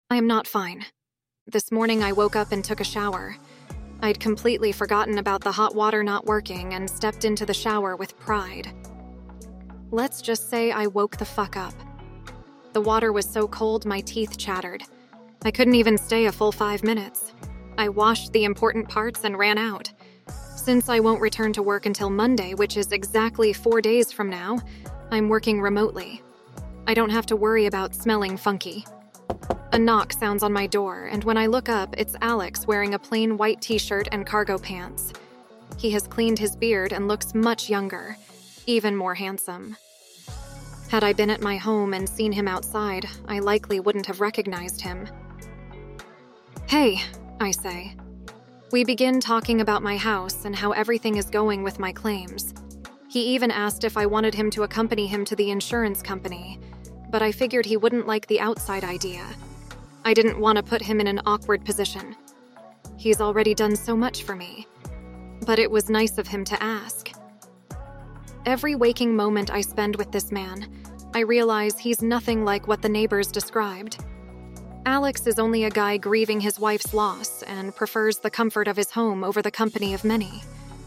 I am not fine. This morning I woke up and took a shower. I'd completely forgotten about the hot water not working and stepped into the shower with pride. Let's just say I woke the fuck up. The water was so cold my teeth chattered. I couldn't even stay a full 5 minutes. I washed the important parts and ran out. Since I won't return to work until Monday, which is exactly 4 days from now, I'm working remotely. I don't have to worry about smelling funky. A knock sounds on my door, and when I look up, it's Alex wearing a plain white t-shirt and cargo pants. He has cleaned his beard and looks much younger, even more handsome. Had I been at my home and seen him outside, I likely wouldn't have recognized him. "Hey," I say. We begin talking about my house and how everything is going with my claims. He even asked if I wanted him to accompany him to the insurance company, but I figured he wouldn't like the outside idea. I didn't want to put him in an awkward position. He's already done so much for me, but it was nice of him to ask. Every waking moment I spend with this man, I realize he's nothing like what the neighbors described. Alex is only a guy grieving his wife's loss and prefers the comfort of his home over the company of many.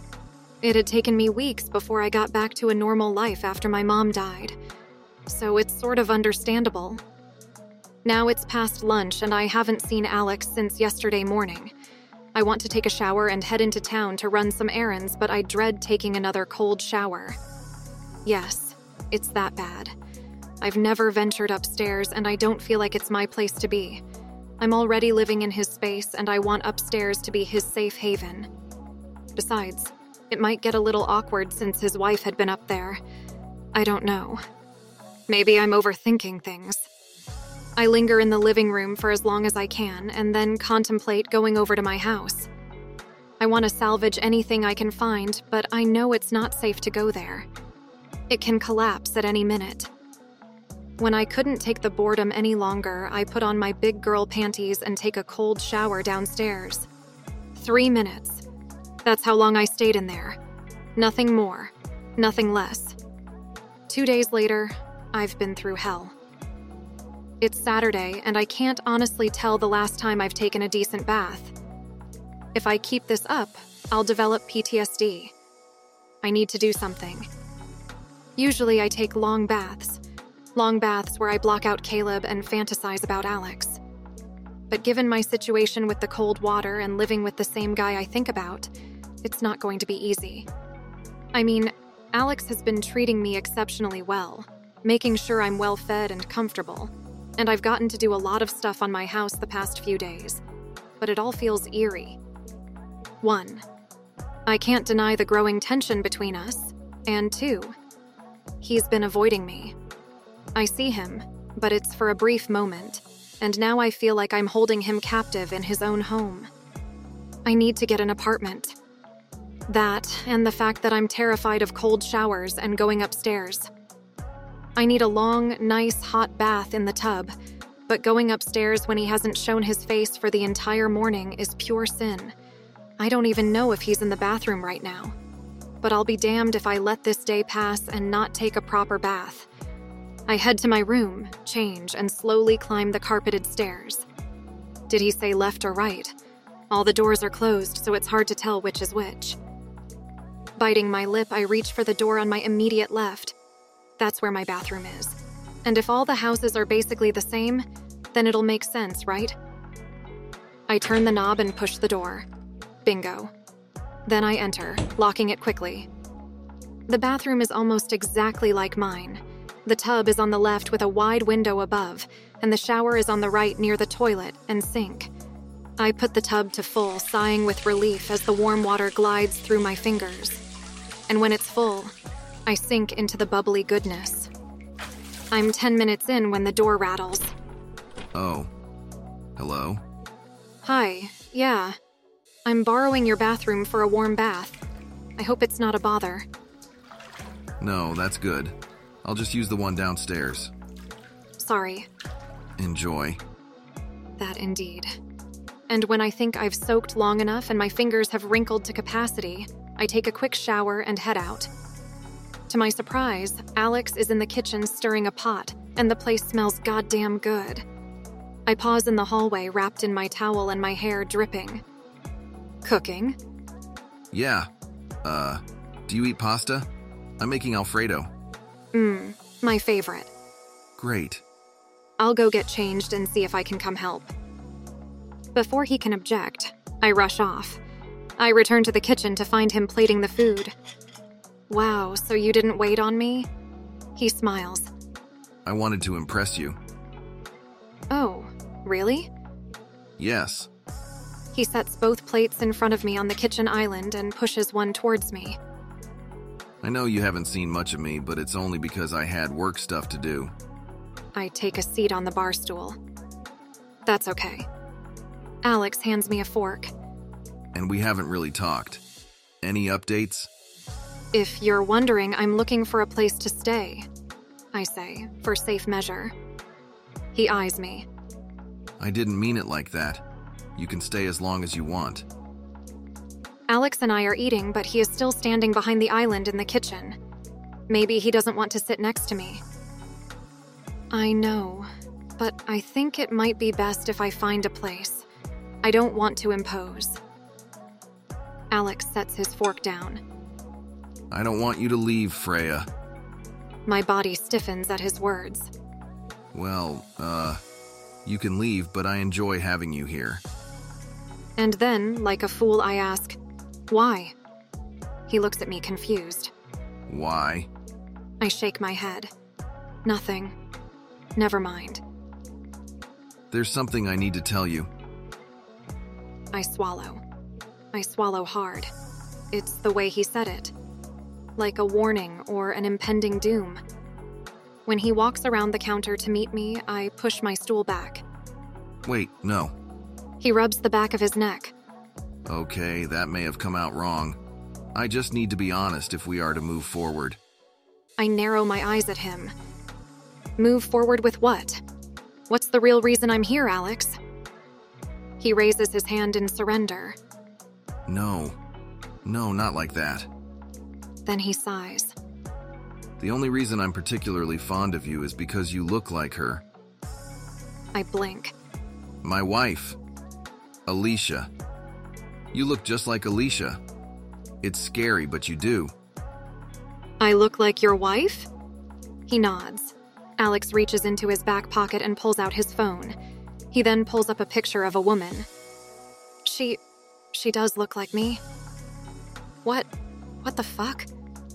It had taken me weeks before I got back to a normal life after my mom died, so it's sort of understandable. Now it's past lunch and I haven't seen Alex since yesterday morning. I want to take a shower and head into town to run some errands, but I dread taking another cold shower. Yes, it's that bad. I've never ventured upstairs and I don't feel like it's my place to be. I'm already living in his space and I want upstairs to be his safe haven. Besides, it might get a little awkward since his wife had been up there. I don't know. Maybe I'm overthinking things. I linger in the living room for as long as I can and then contemplate going over to my house. I want to salvage anything I can find, but I know it's not safe to go there. It can collapse at any minute. When I couldn't take the boredom any longer, I put on my big girl panties and take a cold shower downstairs. 3 minutes. That's how long I stayed in there. Nothing more, nothing less. 2 days later, I've been through hell. It's Saturday, and I can't honestly tell the last time I've taken a decent bath. If I keep this up, I'll develop PTSD. I need to do something. Usually I take long baths where I block out Caleb and fantasize about Alex. But given my situation with the cold water and living with the same guy I think about, it's not going to be easy. I mean, Alex has been treating me exceptionally well, making sure I'm well fed and comfortable. And I've gotten to do a lot of stuff on my house the past few days, but it all feels eerie. 1, I can't deny the growing tension between us, and 2, he's been avoiding me. I see him, but it's for a brief moment, and now I feel like I'm holding him captive in his own home. I need to get an apartment. That, and the fact that I'm terrified of cold showers and going upstairs. I need a long, nice, hot bath in the tub, but going upstairs when he hasn't shown his face for the entire morning is pure sin. I don't even know if he's in the bathroom right now. But I'll be damned if I let this day pass and not take a proper bath. I head to my room, change, and slowly climb the carpeted stairs. Did he say left or right? All the doors are closed, so it's hard to tell which is which. Biting my lip, I reach for the door on my immediate left. That's where my bathroom is. And if all the houses are basically the same, then it'll make sense, right? I turn the knob and push the door. Bingo. Then I enter, locking it quickly. The bathroom is almost exactly like mine. The tub is on the left with a wide window above, and the shower is on the right near the toilet and sink. I put the tub to full, sighing with relief as the warm water glides through my fingers. And when it's full, I sink into the bubbly goodness. I'm 10 minutes in when the door rattles. Oh. Hello? Hi, yeah. I'm borrowing your bathroom for a warm bath. I hope it's not a bother. No, that's good. I'll just use the one downstairs. Sorry. Enjoy. That indeed. And when I think I've soaked long enough and my fingers have wrinkled to capacity, I take a quick shower and head out. To my surprise, Alex is in the kitchen stirring a pot, and the place smells goddamn good. I pause in the hallway, wrapped in my towel and my hair dripping. Cooking? Yeah. Do you eat pasta? I'm making Alfredo. My favorite. Great. I'll go get changed and see if I can come help. Before he can object, I rush off. I return to the kitchen to find him plating the food. Wow, so you didn't wait on me? He smiles. I wanted to impress you. Oh, really? Yes. He sets both plates in front of me on the kitchen island and pushes one towards me. I know you haven't seen much of me, but it's only because I had work stuff to do. I take a seat on the bar stool. That's okay. Alex hands me a fork. And we haven't really talked. Any updates? If you're wondering, I'm looking for a place to stay, I say, for safe measure. He eyes me. I didn't mean it like that. You can stay as long as you want. Alex and I are eating, but he is still standing behind the island in the kitchen. Maybe he doesn't want to sit next to me. I know, but I think it might be best if I find a place. I don't want to impose. Alex sets his fork down. I don't want you to leave, Freya. My body stiffens at his words. Well, you can leave, but I enjoy having you here. And then, like a fool, I ask, why? He looks at me confused. Why? I shake my head. Nothing. Never mind. There's something I need to tell you. I swallow. I swallow hard. It's the way he said it. Like a warning or an impending doom. When he walks around the counter to meet me, I push my stool back. Wait, no. He rubs the back of his neck. Okay, that may have come out wrong. I just need to be honest if we are to move forward. I narrow my eyes at him. Move forward with what? What's the real reason I'm here, Alex? He raises his hand in surrender. No, not like that. Then he sighs. The only reason I'm particularly fond of you is because you look like her. I blink. My wife, Alicia. You look just like Alicia. It's scary, but you do. I look like your wife? He nods. Alex reaches into his back pocket and pulls out his phone. He then pulls up a picture of a woman. She does look like me. What the fuck?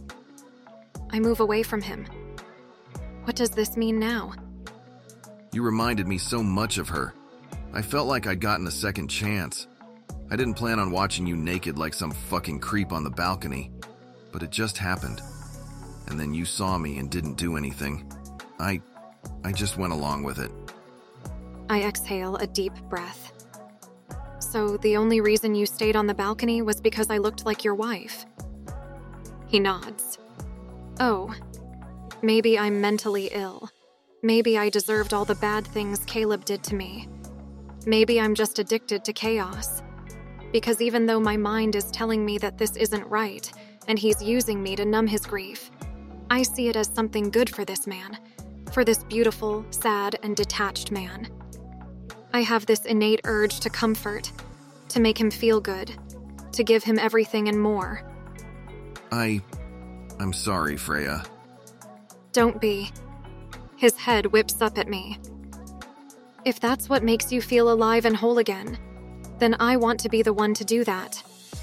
I move away from him. What does this mean now? You reminded me so much of her. I felt like I'd gotten a second chance. I didn't plan on watching you naked like some fucking creep on the balcony, but it just happened. And then you saw me and didn't do anything. I just went along with it. I exhale a deep breath. So the only reason you stayed on the balcony was because I looked like your wife? He nods. Oh, maybe I'm mentally ill. Maybe I deserved all the bad things Caleb did to me. Maybe I'm just addicted to chaos. Because even though my mind is telling me that this isn't right, and he's using me to numb his grief, I see it as something good for this man, for this beautiful, sad, and detached man. I have this innate urge to comfort, to make him feel good, to give him everything and more. I'm sorry, Freya. Don't be. His head whips up at me. If that's what makes you feel alive and whole again, then I want to be the one to do that.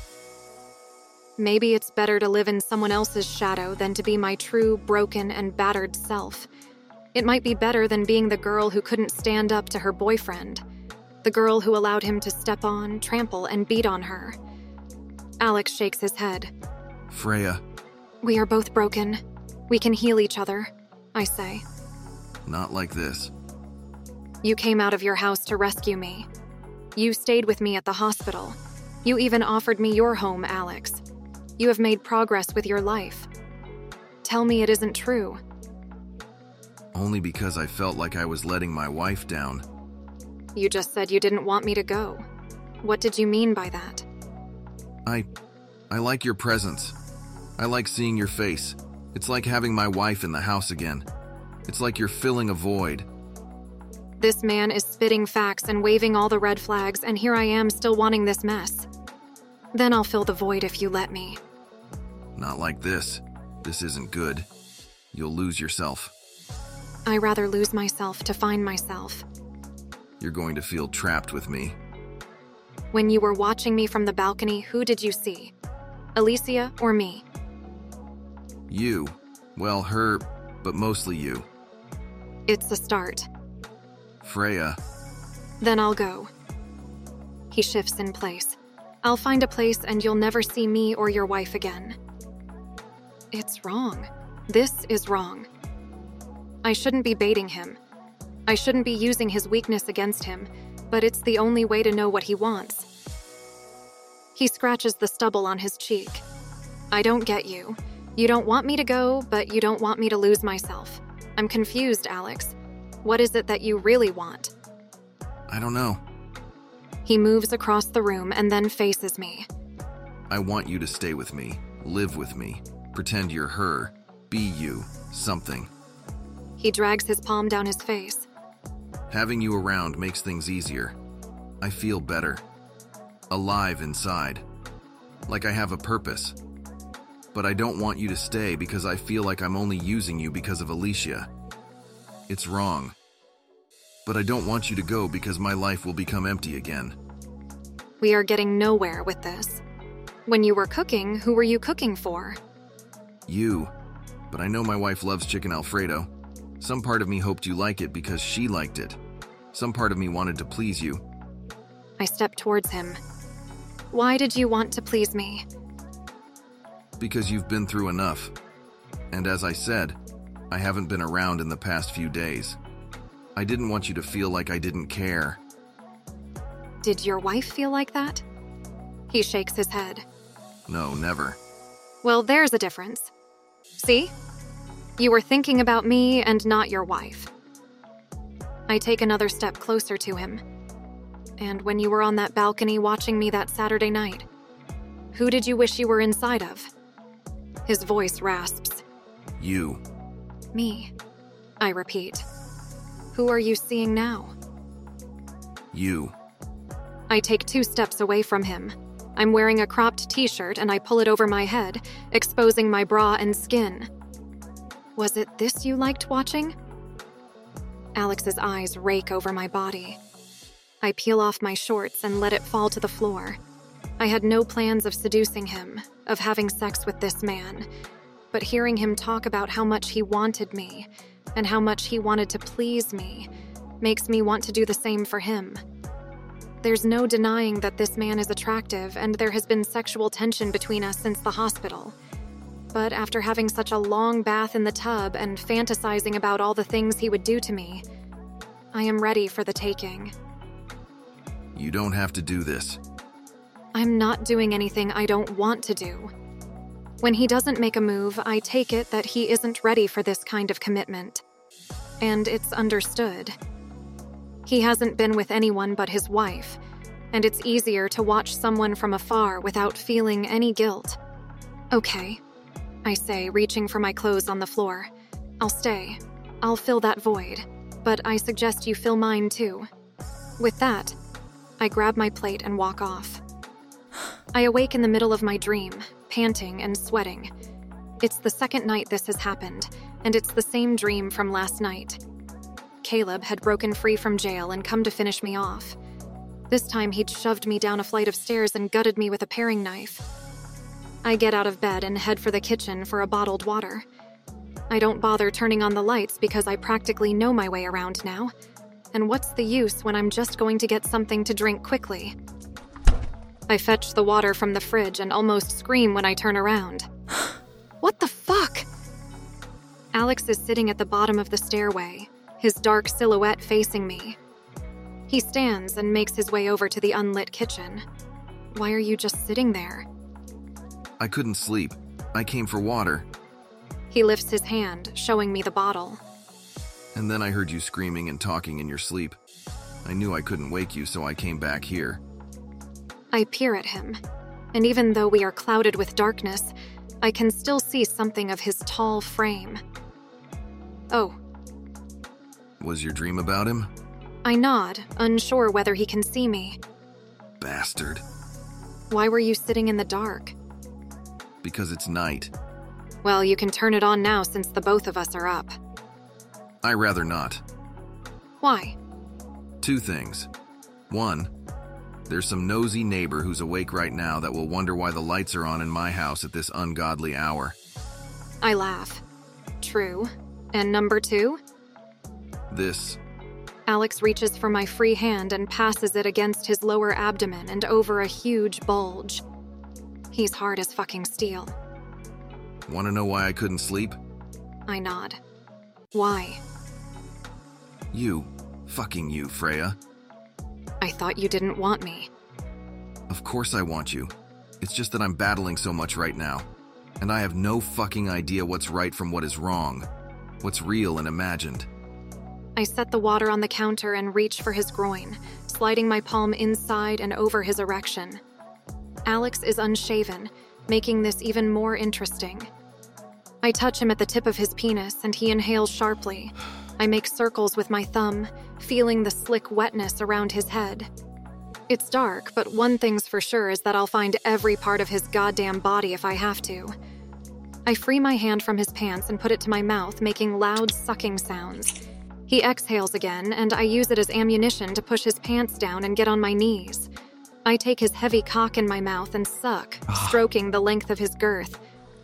Maybe it's better to live in someone else's shadow than to be my true, broken, and battered self. It might be better than being the girl who couldn't stand up to her boyfriend, the girl who allowed him to step on, trample, and beat on her. Alex shakes his head. Freya. We are both broken. We can heal each other, I say. Not like this. You came out of your house to rescue me. You stayed with me at the hospital. You even offered me your home, Alex. You have made progress with your life. Tell me it isn't true. Only because I felt like I was letting my wife down. You just said you didn't want me to go. What did you mean by that? I like your presence. I like seeing your face. It's like having my wife in the house again. It's like you're filling a void. This man is spitting facts and waving all the red flags, and here I am still wanting this mess. Then I'll fill the void if you let me. Not like this. This isn't good. You'll lose yourself. I rather lose myself to find myself. You're going to feel trapped with me. When you were watching me from the balcony, who did you see? Alicia or me? You. Well, her, but mostly you. It's a start. Freya. Then I'll go. He shifts in place. I'll find a place and you'll never see me or your wife again. It's wrong. This is wrong. I shouldn't be baiting him. I shouldn't be using his weakness against him, but it's the only way to know what he wants. He scratches the stubble on his cheek. I don't get you. You don't want me to go, but you don't want me to lose myself. I'm confused, Alex. What is it that you really want? I don't know. He moves across the room and then faces me. I want you to stay with me, live with me, pretend you're her, be you, something. He drags his palm down his face. Having you around makes things easier. I feel better. Alive inside. Like I have a purpose. But I don't want you to stay because I feel like I'm only using you because of Alicia. It's wrong. But I don't want you to go because my life will become empty again. We are getting nowhere with this. When you were cooking, who were you cooking for? You. But I know my wife loves chicken Alfredo. Some part of me hoped you like it because she liked it. Some part of me wanted to please you. I step towards him. Why did you want to please me? Because you've been through enough. And as I said, I haven't been around in the past few days. I didn't want you to feel like I didn't care. Did your wife feel like that? He shakes his head. No, never. Well, there's a difference. See? You were thinking about me and not your wife. I take another step closer to him. And when you were on that balcony watching me that Saturday night, who did you wish you were inside of? His voice rasps. You. Me. I repeat. Who are you seeing now? You. I take 2 steps away from him. I'm wearing a cropped t-shirt and I pull it over my head, exposing my bra and skin. Was it this you liked watching? Alex's eyes rake over my body. I peel off my shorts and let it fall to the floor. I had no plans of seducing him, of having sex with this man, but hearing him talk about how much he wanted me and how much he wanted to please me makes me want to do the same for him. There's no denying that this man is attractive and there has been sexual tension between us since the hospital. But after having such a long bath in the tub and fantasizing about all the things he would do to me, I am ready for the taking. You don't have to do this. I'm not doing anything I don't want to do. When he doesn't make a move, I take it that he isn't ready for this kind of commitment. And it's understood. He hasn't been with anyone but his wife, and it's easier to watch someone from afar without feeling any guilt. Okay, I say, reaching for my clothes on the floor. I'll stay. I'll fill that void, but I suggest you fill mine too. With that, I grab my plate and walk off. I awake in the middle of my dream, panting and sweating. It's the second night this has happened, and it's the same dream from last night. Caleb had broken free from jail and come to finish me off. This time he'd shoved me down a flight of stairs and gutted me with a paring knife. I get out of bed and head for the kitchen for a bottled water. I don't bother turning on the lights because I practically know my way around now. And what's the use when I'm just going to get something to drink quickly? I fetch the water from the fridge and almost scream when I turn around. What the fuck? Alex is sitting at the bottom of the stairway, his dark silhouette facing me. He stands and makes his way over to the unlit kitchen. Why are you just sitting there? I couldn't sleep. I came for water. He lifts his hand, showing me the bottle. And then I heard you screaming and talking in your sleep. I knew I couldn't wake you, so I came back here. I peer at him, and even though we are clouded with darkness, I can still see something of his tall frame. Oh. Was your dream about him? I nod, unsure whether he can see me. Bastard. Why were you sitting in the dark? Because it's night. Well, you can turn it on now since the both of us are up. I rather not. Why? 2 things. 1, there's some nosy neighbor who's awake right now that will wonder why the lights are on in my house at this ungodly hour. I laugh. True. And number 2? This. Alex reaches for my free hand and passes it against his lower abdomen and over a huge bulge. He's hard as fucking steel. Want to know why I couldn't sleep? I nod. Why? You. Fucking you, Freya. I thought you didn't want me. Of course I want you. It's just that I'm battling so much right now. And I have no fucking idea what's right from what is wrong. What's real and imagined. I set the water on the counter and reach for his groin, sliding my palm inside and over his erection. Alex is unshaven, making this even more interesting. I touch him at the tip of his penis and he inhales sharply. I make circles with my thumb, feeling the slick wetness around his head. It's dark, but one thing's for sure is that I'll find every part of his goddamn body if I have to. I free my hand from his pants and put it to my mouth, making loud sucking sounds. He exhales again, and I use it as ammunition to push his pants down and get on my knees. I take his heavy cock in my mouth and suck, stroking the length of his girth.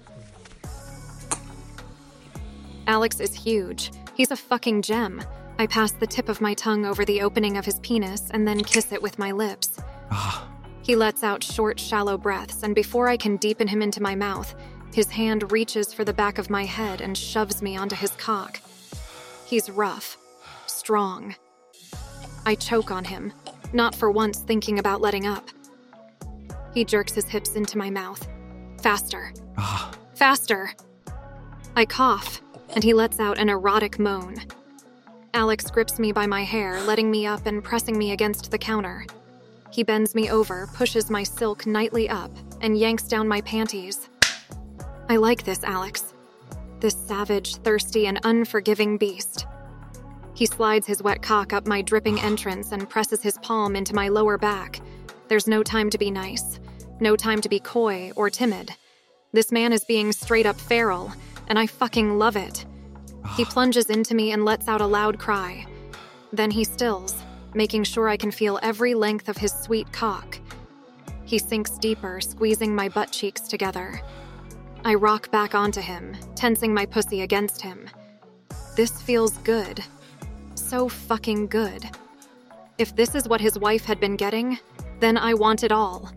Alex is huge. He's a fucking gem. I pass the tip of my tongue over the opening of his penis and then kiss it with my lips. He lets out short, shallow breaths, and before I can deepen him into my mouth, his hand reaches for the back of my head and shoves me onto his cock. He's rough, strong. I choke on him, not for once thinking about letting up. He jerks his hips into my mouth. Faster. Faster. I cough, and he lets out an erotic moan. Alex grips me by my hair, letting me up and pressing me against the counter. He bends me over, pushes my silk nightly up, and yanks down my panties. I like this, Alex. This savage, thirsty, and unforgiving beast. He slides his wet cock up my dripping entrance and presses his palm into my lower back. There's no time to be nice. No time to be coy or timid. This man is being straight up feral, and I fucking love it. He plunges into me and lets out a loud cry. Then he stills, making sure I can feel every length of his sweet cock. He sinks deeper, squeezing my butt cheeks together. I rock back onto him, tensing my pussy against him. This feels good. So fucking good. If this is what his wife had been getting, then I want it all.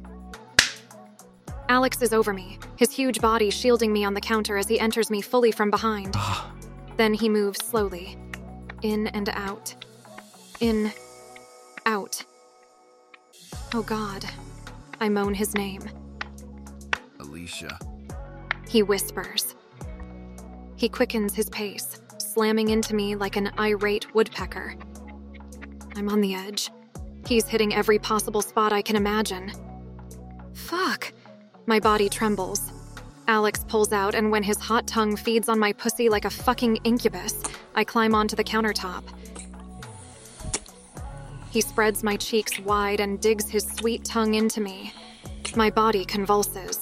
Alex is over me, his huge body shielding me on the counter as he enters me fully from behind. Then he moves slowly. In and out. In. Out. Oh God. I moan his name. Alicia. He whispers. He quickens his pace, slamming into me like an irate woodpecker. I'm on the edge. He's hitting every possible spot I can imagine. Fuck. My body trembles. Alex pulls out, and when his hot tongue feeds on my pussy like a fucking incubus, I climb onto the countertop. He spreads my cheeks wide and digs his sweet tongue into me. My body convulses.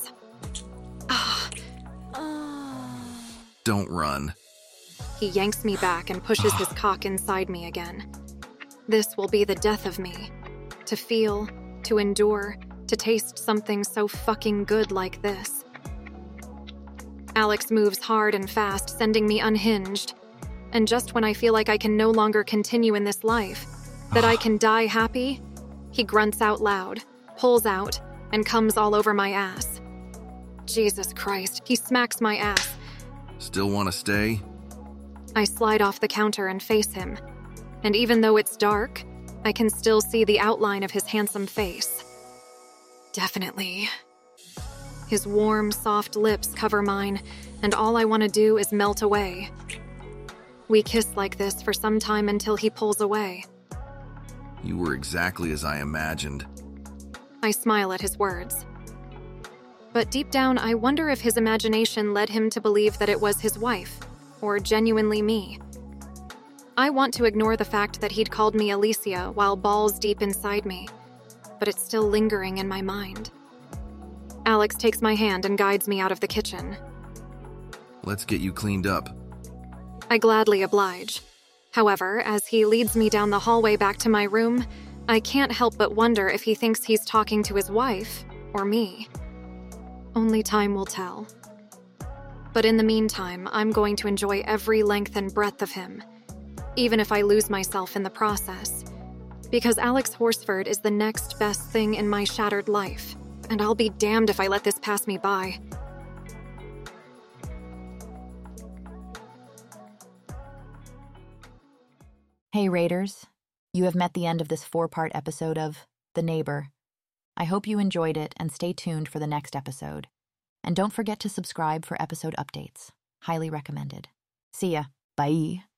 Don't run. He yanks me back and pushes his cock inside me again. This will be the death of me. To feel, to endure, to taste something so fucking good like this. Alex moves hard and fast, sending me unhinged. And just when I feel like I can no longer continue in this life, that I can die happy, he grunts out loud, pulls out, and comes all over my ass. Jesus Christ, he smacks my ass. Still want to stay? I slide off the counter and face him. And even though it's dark, I can still see the outline of his handsome face. Definitely. His warm, soft lips cover mine, and all I want to do is melt away. We kiss like this for some time until he pulls away. You were exactly as I imagined. I smile at his words. But deep down, I wonder if his imagination led him to believe that it was his wife, or genuinely me. I want to ignore the fact that he'd called me Alicia while balls deep inside me, but it's still lingering in my mind. Alex takes my hand and guides me out of the kitchen. Let's get you cleaned up. I gladly oblige. However, as he leads me down the hallway back to my room, I can't help but wonder if he thinks he's talking to his wife or me. Only time will tell. But in the meantime, I'm going to enjoy every length and breadth of him, even if I lose myself in the process. Because Alex Horsford is the next best thing in my shattered life, and I'll be damned if I let this pass me by. Hey Raiders, you have met the end of this 4-part episode of The Neighbor. I hope you enjoyed it and stay tuned for the next episode. And don't forget to subscribe for episode updates. Highly recommended. See ya. Bye.